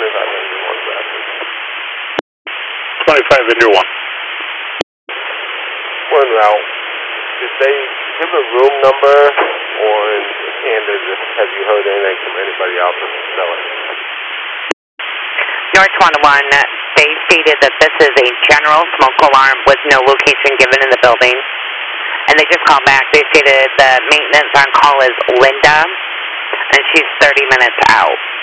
25 into 1 traffic. 25 into 1. Well, now, did they give a room number, and have you heard anything from anybody else in the facility? North 101, they stated that this is a general smoke alarm with no location given in the building. And they just called back. They stated the maintenance on call is Linda, and she's 30 minutes out.